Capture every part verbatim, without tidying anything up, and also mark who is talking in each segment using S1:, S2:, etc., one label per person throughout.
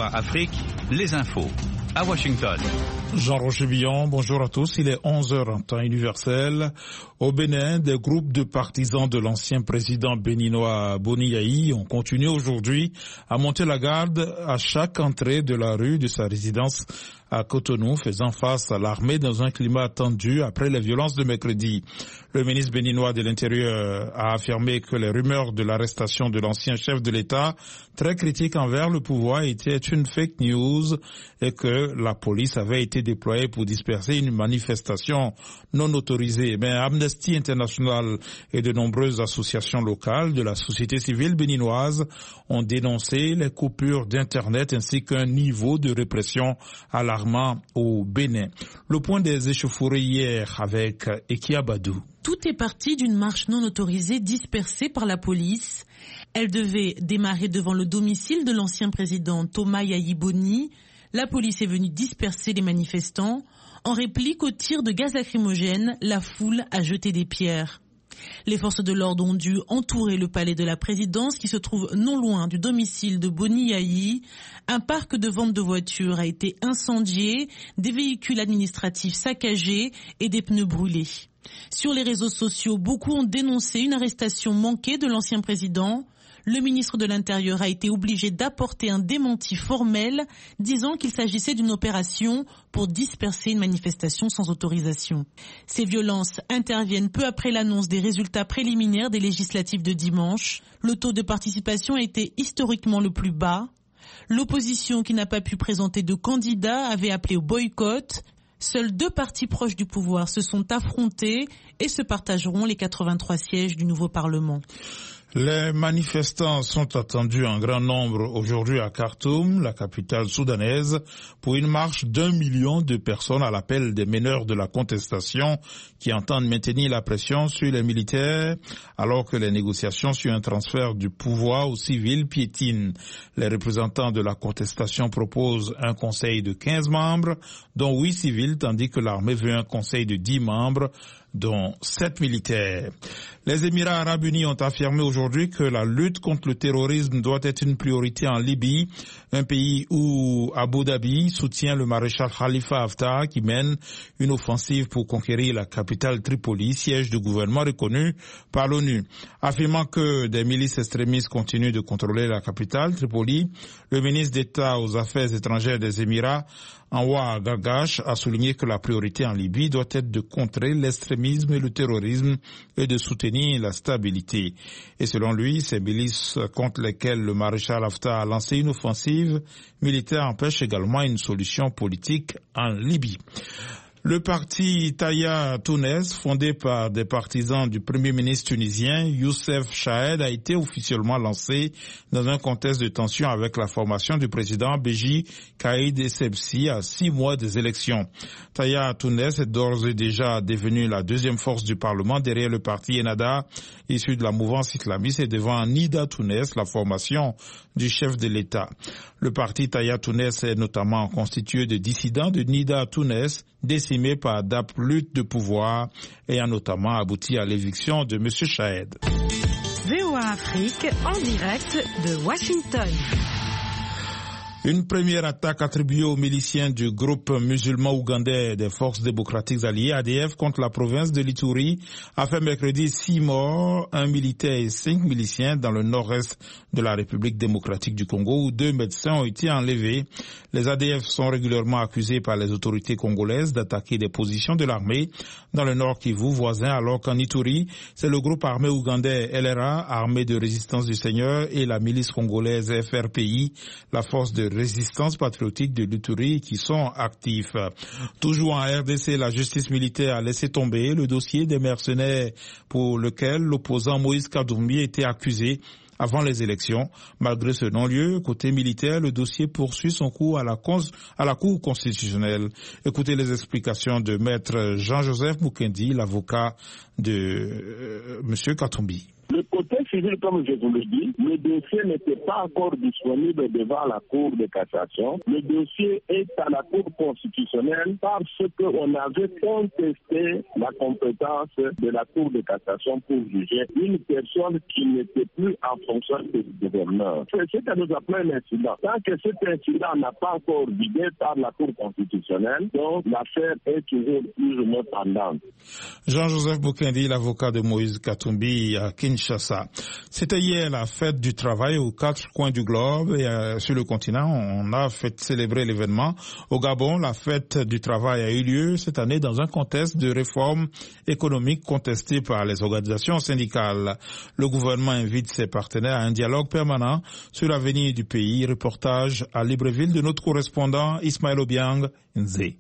S1: V O A Afrique, les infos à Washington.
S2: Jean-Roger Billon, bonjour à tous. Il est onze heures en temps universel. Au Bénin, des groupes de partisans de l'ancien président béninois Boni Yayi ont continué aujourd'hui à monter la garde à chaque entrée de la rue de sa résidence à Cotonou, faisant face à l'armée dans un climat tendu après les violences de mercredi. Le ministre béninois de l'Intérieur a affirmé que les rumeurs de l'arrestation de l'ancien chef de l'État, très critique envers le pouvoir, étaient une fake news et que la police avait été déployée pour disperser une manifestation non autorisée. Mais Amnesty International et de nombreuses associations locales de la société civile béninoise ont dénoncé les coupures d'Internet ainsi qu'un niveau de répression alarmant au Bénin. Le point des échauffourées hier avec Ekia Badou.
S3: Tout est parti d'une marche non autorisée dispersée par la police. Elle devait démarrer devant le domicile de l'ancien président Thomas Yayi Boni. La police est venue disperser les manifestants. En réplique au tir de gaz lacrymogène, la foule a jeté des pierres. Les forces de l'ordre ont dû entourer le palais de la présidence qui se trouve non loin du domicile de Boni Yayi. Un parc de vente de voitures a été incendié, des véhicules administratifs saccagés et des pneus brûlés. Sur les réseaux sociaux, beaucoup ont dénoncé une arrestation manquée de l'ancien président. Le ministre de l'Intérieur a été obligé d'apporter un démenti formel, disant qu'il s'agissait d'une opération pour disperser une manifestation sans autorisation. Ces violences interviennent peu après l'annonce des résultats préliminaires des législatives de dimanche. Le taux de participation a été historiquement le plus bas. L'opposition, qui n'a pas pu présenter de candidat, avait appelé au boycott. Seuls deux partis proches du pouvoir se sont affrontés et se partageront les quatre-vingt-trois sièges du nouveau Parlement.
S2: Les manifestants sont attendus en grand nombre aujourd'hui à Khartoum, la capitale soudanaise, pour une marche d'un million de personnes à l'appel des meneurs de la contestation qui entendent maintenir la pression sur les militaires alors que les négociations sur un transfert du pouvoir aux civils piétinent. Les représentants de la contestation proposent un conseil de quinze membres, dont huit civils, tandis que l'armée veut un conseil de dix membres, dont sept militaires. Les Émirats arabes unis ont affirmé aujourd'hui que la lutte contre le terrorisme doit être une priorité en Libye, un pays où Abu Dhabi soutient le maréchal Khalifa Haftar qui mène une offensive pour conquérir la capitale Tripoli, siège du gouvernement reconnu par l'ONU. Affirmant que des milices extrémistes continuent de contrôler la capitale Tripoli, le ministre d'État aux Affaires étrangères des Émirats, Anwar Gargash, a souligné que la priorité en Libye doit être de contrer l'extrémisme et le terrorisme et de soutenir la stabilité. Et selon lui, ces milices contre lesquelles le maréchal Haftar a lancé une offensive militaire empêchent également une solution politique en Libye. Le parti Taya Tounes, fondé par des partisans du premier ministre tunisien Youssef Chahed, a été officiellement lancé dans un contexte de tension avec la formation du président Béji Caïd Essebsi à six mois des élections. Taya Tounes est d'ores et déjà devenue la deuxième force du Parlement derrière le parti Ennahda, issu de la mouvance islamiste, et devant Nida Tounes, la formation du chef de l'État. Le parti Taya Tounes est notamment constitué de dissidents de Nida Tounes, décimés par d'âpres luttes de pouvoir, ayant notamment abouti à l'éviction de M. Chahed.
S4: V O A Afrique en direct de Washington.
S2: Une première attaque attribuée aux miliciens du groupe musulman ougandais des Forces démocratiques alliées, A D F, contre la province de l'Ituri a fait mercredi six morts, un militaire et cinq miliciens dans le nord-est de la République démocratique du Congo où deux médecins ont été enlevés. Les A D F sont régulièrement accusés par les autorités congolaises d'attaquer des positions de l'armée dans le nord Kivu voisin, alors qu'en Ituri, c'est le groupe armé ougandais L R A, armée de résistance du Seigneur, et la milice congolaise F R P I, la force de résistance patriotique de l'Ituri, qui sont actifs. Toujours en R D C, la justice militaire a laissé tomber le dossier des mercenaires pour lequel l'opposant Moïse Kadoumbi était accusé avant les élections. Malgré ce non-lieu, côté militaire, le dossier poursuit son cours à la, cons- à la Cour constitutionnelle. Écoutez les explications de maître Jean-Joseph Mukendi, l'avocat de euh, M. Katumbi.
S5: Le côté civile, comme je vous le dis, le dossier n'était pas encore disponible devant la Cour de cassation. Le dossier est à la Cour constitutionnelle parce qu'on avait contesté la compétence de la Cour de cassation pour juger une personne qui n'était plus en fonction du gouverneur. C'est ce que nous appelons un incident. Tant que cet incident n'a pas encore vidé par la Cour constitutionnelle, donc l'affaire est toujours plus ou moins pendante.
S2: Jean-Joseph Boukendi, l'avocat de Moïse Katumbi à Kinshasa. C'était hier la fête du travail aux quatre coins du globe et euh, sur le continent, on a fait célébrer l'événement. Au Gabon, la fête du travail a eu lieu cette année dans un contexte de réforme économique contesté par les organisations syndicales. Le gouvernement invite ses partenaires à un dialogue permanent sur l'avenir du pays. Reportage à Libreville de notre correspondant Ismaël Obiang Nzé.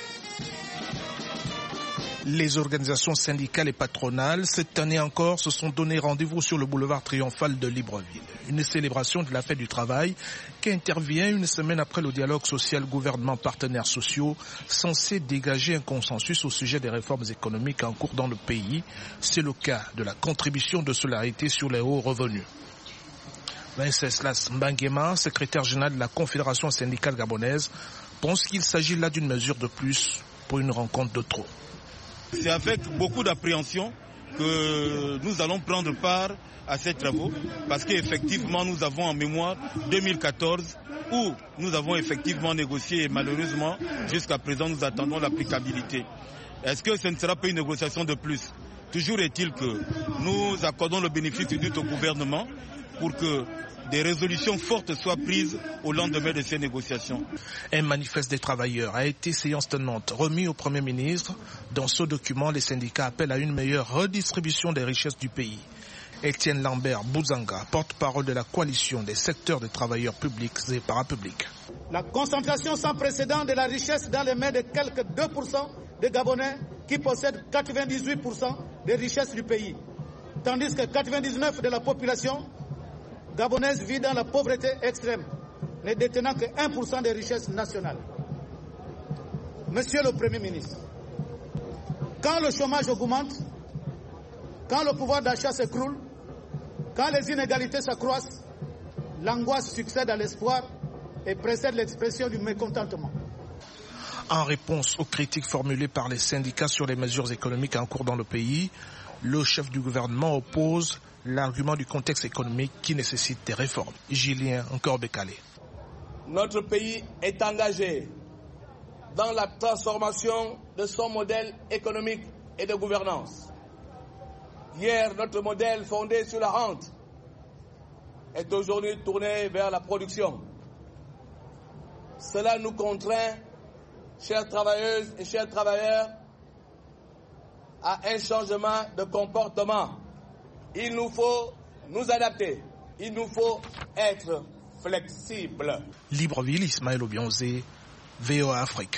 S6: Les organisations syndicales et patronales, cette année encore, se sont donné rendez-vous sur le boulevard triomphal de Libreville. Une célébration de la fête du travail qui intervient une semaine après le dialogue social gouvernement-partenaires sociaux censé dégager un consensus au sujet des réformes économiques en cours dans le pays. C'est le cas de la contribution de solidarité sur les hauts revenus. Wenceslas Mbangema, secrétaire général de la Confédération syndicale gabonaise, pense qu'il s'agit là d'une mesure de plus pour une rencontre de trop.
S7: C'est avec beaucoup d'appréhension que nous allons prendre part à ces travaux parce qu'effectivement nous avons en mémoire deux mille quatorze où nous avons effectivement négocié et malheureusement jusqu'à présent nous attendons l'applicabilité. Est-ce que ce ne sera pas une négociation de plus? Toujours est-il que nous accordons le bénéfice du doute au gouvernement pour que des résolutions fortes soient prises au lendemain de ces négociations.
S6: Un manifeste des travailleurs a été séance tenante remis au Premier ministre. Dans ce document, les syndicats appellent à une meilleure redistribution des richesses du pays. Étienne Lambert Bouzanga, porte-parole de la coalition des secteurs des travailleurs publics et parapublics.
S8: La concentration sans précédent de la richesse dans les mains de quelques deux pour cent des Gabonais qui possèdent quatre-vingt-dix-huit pour cent des richesses du pays, tandis que quatre-vingt-dix-neuf pour cent de la population gabonaise vit dans la pauvreté extrême, ne détenant que un pour cent des richesses nationales. Monsieur le Premier ministre, quand le chômage augmente, quand le pouvoir d'achat s'écroule, quand les inégalités s'accroissent, l'angoisse succède à l'espoir et précède l'expression du mécontentement.
S6: En réponse aux critiques formulées par les syndicats sur les mesures économiques en cours dans le pays, le chef du gouvernement oppose l'argument du contexte économique qui nécessite des réformes. Julien encore décalé.
S9: Notre pays est engagé dans la transformation de son modèle économique et de gouvernance. Hier, notre modèle fondé sur la rente est aujourd'hui tourné vers la production. Cela nous contraint, chères travailleuses et chers travailleurs, à un changement de comportement. Il nous faut nous adapter. Il nous faut être flexibles.
S6: Libreville, Ismaël Obionzé, V O A Afrique.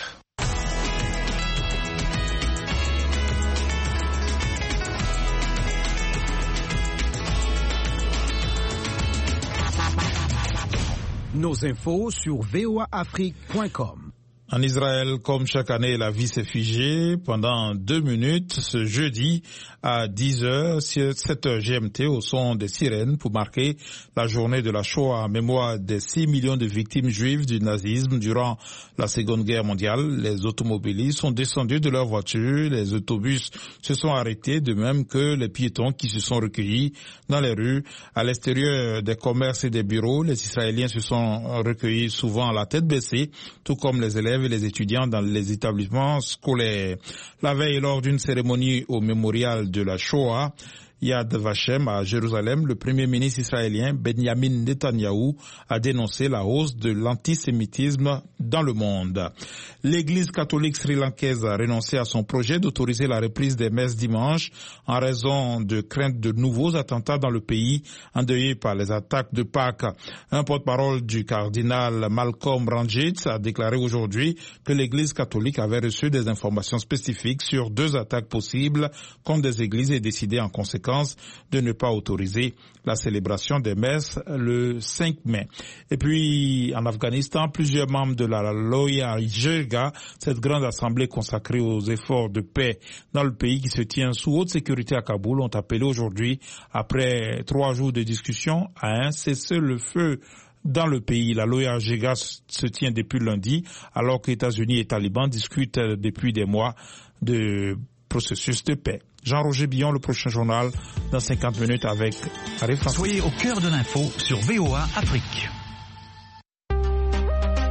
S10: Nos infos sur v o a afrique point com.
S2: En Israël, comme chaque année, la vie s'est figée pendant deux minutes ce jeudi à dix heures, sept heures G M T au son des sirènes pour marquer la journée de la Shoah en mémoire des six millions de victimes juives du nazisme durant la Seconde Guerre mondiale. Les automobilistes sont descendus de leurs voitures, les autobus se sont arrêtés, de même que les piétons qui se sont recueillis dans les rues. À l'extérieur des commerces et des bureaux, les Israéliens se sont recueillis souvent la tête baissée, tout comme les élèves et les étudiants dans les établissements scolaires. La veille, lors d'une cérémonie au mémorial de la Shoah, Yad Vashem à Jérusalem, le premier ministre israélien Benjamin Netanyahou a dénoncé la hausse de l'antisémitisme dans le monde. L'église catholique sri-lankaise a renoncé à son projet d'autoriser la reprise des messes dimanche en raison de crainte de nouveaux attentats dans le pays endeuillé par les attaques de Pâques. Un porte-parole du cardinal Malcolm Ranjit a déclaré aujourd'hui que l'église catholique avait reçu des informations spécifiques sur deux attaques possibles contre des églises et décidé en conséquence de ne pas autoriser la célébration des messes le cinq mai. Et puis, en Afghanistan, plusieurs membres de la la Loya Jirga, cette grande assemblée consacrée aux efforts de paix dans le pays qui se tient sous haute sécurité à Kaboul, ont appelé aujourd'hui, après trois jours de discussion, à un cessez-le-feu dans le pays. La Loya Jirga se tient depuis lundi, alors que États-Unis et talibans discutent depuis des mois de processus de paix. Jean-Roger Billon, le prochain journal dans cinquante minutes avec Arif.
S1: Soyez au cœur de l'info sur V O A Afrique.